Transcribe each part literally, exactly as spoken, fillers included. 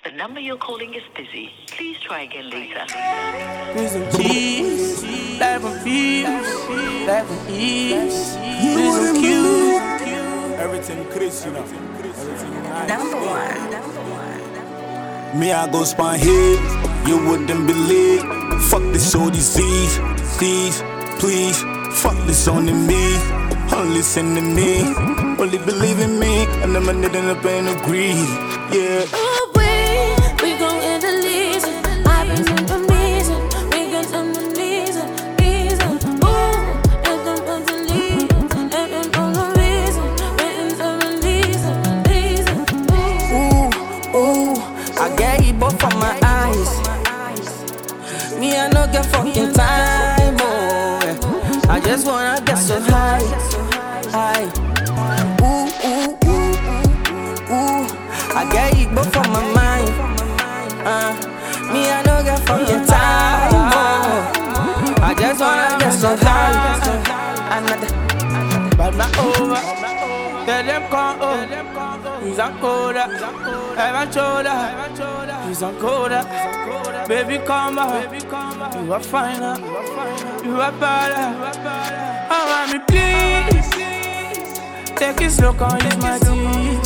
The number you're calling is busy. Please try again later. There's some cheese, life on peace, life on ease. There's some cute. Everything Chris, you know. Everything nice. Number one. Number one. Me, I go spine here, you wouldn't believe. Fuck this all disease, please, please. Fuck this only me, only listen to me. Only believe in me, and I'm not in the pain of greed, yeah. Oh, we, we gon' end the leasing. I've been in the reason. We got some reason, reason. Ooh, and them on the lead. And them on the reason. Waiting for a reason, reason. Ooh, ooh, I get it both from my eyes. Me, I no get fucking time, oh yeah. I just wanna get so high, high. Ooh, ooh, ooh, ooh, ooh. I get it both from my mind. Uh, me, I no get fucking time, oh. I just wanna get so high. Another, but not over. Tell them come over. He's on coda. Heaven shoulder. He's on coda. Baby, come back. You are finer. You are better. Oh, mommy, please. Take it slow, can't use my teeth.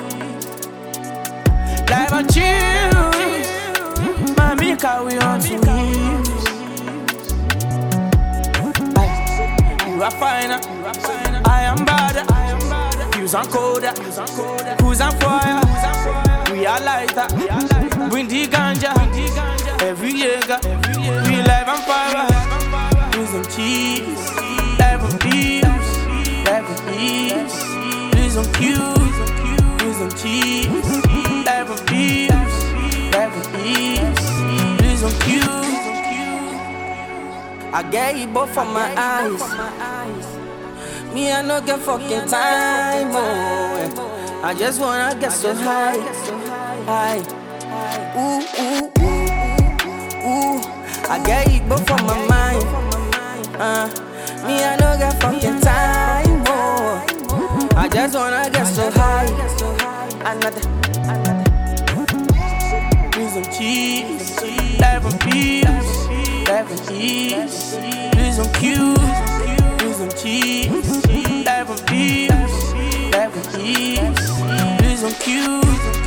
Life on chill. Mommy, carry on to me. You are finer. I am better. Who's on coda? Who's on fire? We are lighter. Bring the ganja. Every year, we live on fire. Who's on cheese? Life on peace. Life on peace. Who's on cute? Who's on cheese? Life on peace. Life on peace. Who's on cute? I get it both from my eyes. Me, I no get fucking time, oh yeah. I just wanna get so high, high. Ooh, ooh, ooh, ooh. I get it both from my mind. Uh, me, I no get fucking time, oh. I just wanna get so high. Another, another. Need some cheese, life on peace, life on ease. Need some cute, need some cheese. Life on peace, life on ease. Need some cute.